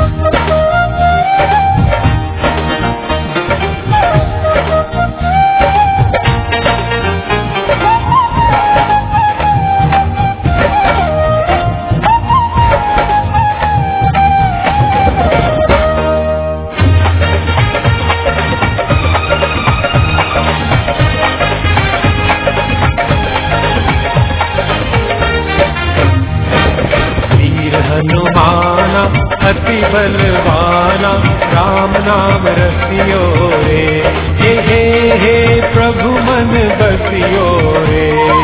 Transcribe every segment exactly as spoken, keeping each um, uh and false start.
अति बलवाना राम नाम रसियो रे, हे हे हे प्रभु मन बसियो रे।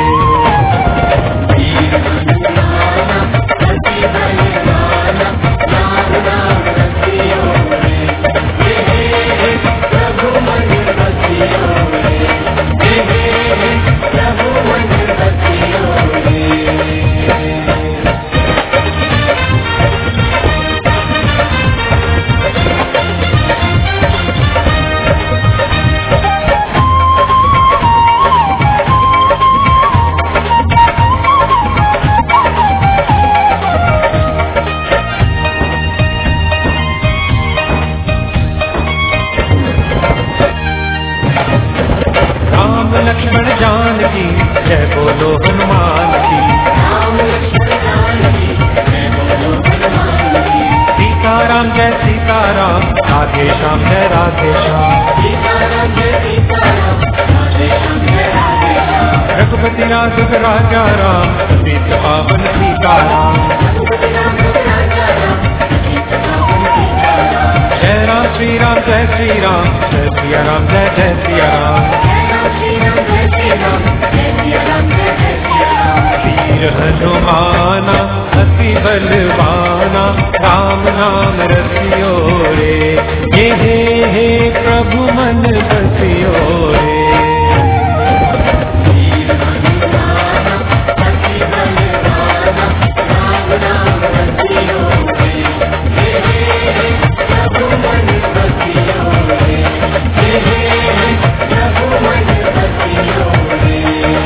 लक्ष्मण जानकी जय बोलो हनुमान की, राम लक्ष्मण जानकी जय बोलो हनुमान की। सीताराम जय सीताराम राधे श्याम जय राधे श्याम, सीताराम जय सीताराम राधे श्याम जय राधे श्याम। रघुपति राघव राजा राम सीत पावन सीताराम, रघुपति राघव राजा राम सीत पावन सीताराम। जय राम श्री राम जय श्री राम जय सिया राम जय जय सिया राम, वीर हनुमाना अति बलवाना राम नाम रसियो रे, ये हे हे प्रभु मन बसियो रे। वीर हनुमाना अति बलवाना राम नाम रसियो रे, ये हे हे प्रभु मन बसियो रे, ये हे हे प्रभु मन बसियो रे।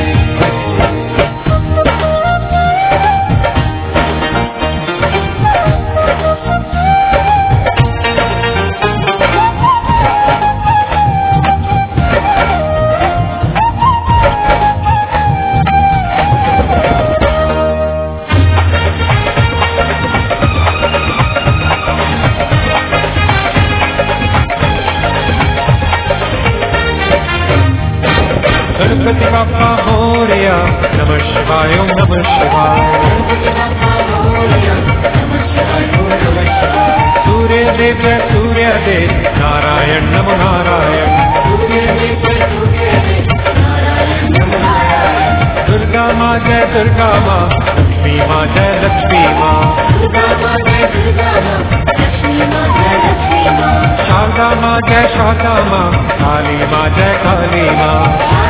गणपति बाप्पा मोरया नमः शिवाय ओम नमः शिवाय, सूर्य देव जय सूर्य देव नारायण नमो नारायण, दुर्गा माँ जय दुर्गा माँ लक्ष्मी माँ जय लक्ष्मी माँ, शारदा माँ जय शारदा माँ काली माँ जय काली माँ,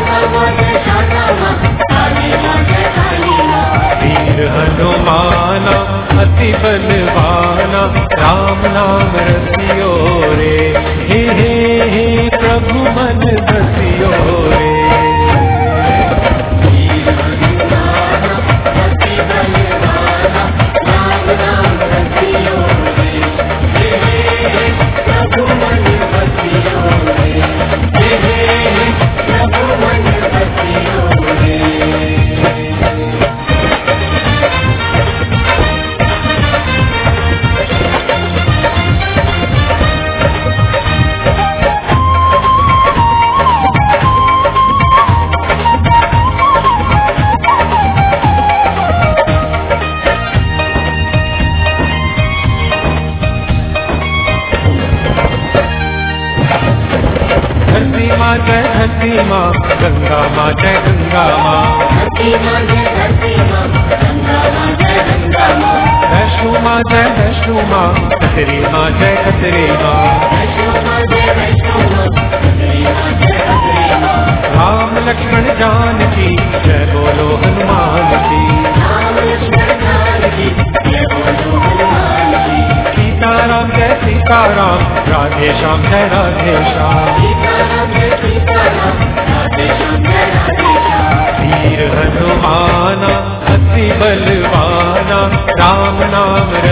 वीर हनुमाना अति बलवाना राम नाम रसियो रे, हे हे हे प्रभु मन बसियो रे। वीर हनुमाना अति बलवाना राम नाम रसियो रे, हे हे हे प्रभु मन बसियो रे, हे हे हे प्रभु मन बसियो रे। धरती माँ जय धरती माँ गंगा माँ जय गंगा माँ, धरती माँ जय धरती माँ गंगा माँ जय गंगा माँ। वैष्णो माँ जय वैष्णो माँ कतरी माँ जय कतरी माँ, वैष्णो माँ जय वैष्णो माँ कतरी माँ जय कतरी माँ। राम लक्ष्मण जानकी जय बोलो हनुमान की, राम लक्ष्मण जानकी जय बोलो हनुमान की। सीताराम जय सीताराम राधे श्याम जय राधे श्याम, सीताराम जय सीताराम राधे श्याम जय राधे श्याम। वीर हनुमाना अति बलवाना राम नाम